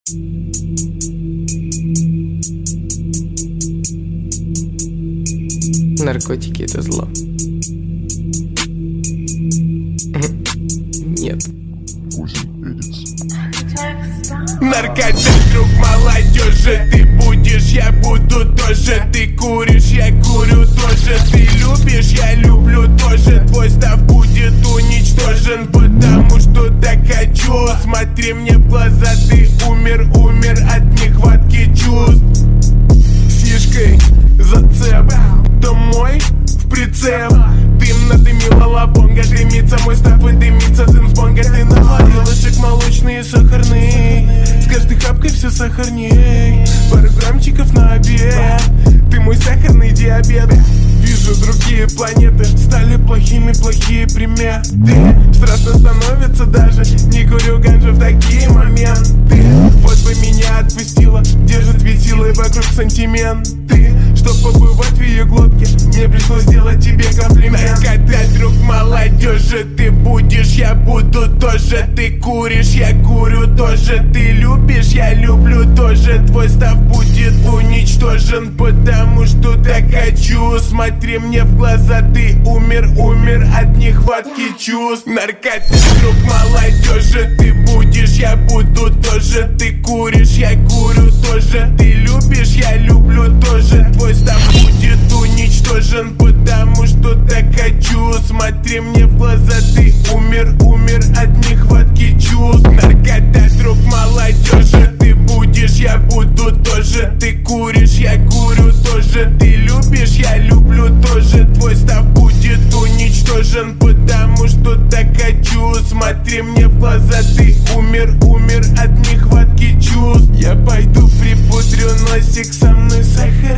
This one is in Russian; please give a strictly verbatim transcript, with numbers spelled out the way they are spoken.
Наркотики — это зло. Нет. Наркота, друг молодежи, ты будешь, я буду тоже. Ты куришь, я курю тоже. Ты любишь, я люблю тоже. Твой став будет уничтожен, потому что так хочу. Смотри мне в глаза, ты умер, умер от нехватки чувств. Фишкой зацеп, домой в прицеп. Дым надымила лабонга, дымится мой став и дымится сын с бонга. Ты наварил лышек молочные, сахарные. С каждой хапкой все сахарней. Пару граммчиков на обед. Ты мой сахарный диабет. Вижу другие планеты, стали плохими, плохие приметы. Страшно становится даже, не курю ганджу в такие моменты. Вот бы меня отпустила, держит ведь силой вокруг сантименты. Чтоб побывать в ее глотке, мне пришлось сделать тебе комплимент. Когда друг молодежи, ты будешь, я буду тоже. Ты куришь, я курю тоже. Ты любишь, я люблю тоже. Твой став будет уничтожен, потому что так хочу. Смотри мне в глаза, ты умер, умер от нехватки чувств. Наркота, друг молодежи, ты будешь, я буду тоже. Ты куришь, я курю тоже. Ты любишь, я люблю тоже. Твой став будет уничтожен, потому что так хочу. Смотри мне в глаза, ты умер, умер от нехватки чувств. Наркота, друг молодежи, ты будешь, я буду тоже. Ты куришь, я курю тоже. Ты любишь, я люблю тоже. Твой став будет уничтожен, потому что так хочу. Смотри мне в глаза, ты умер, умер от нехватки чувств. Я пойду припудрю носик, со мной сахар.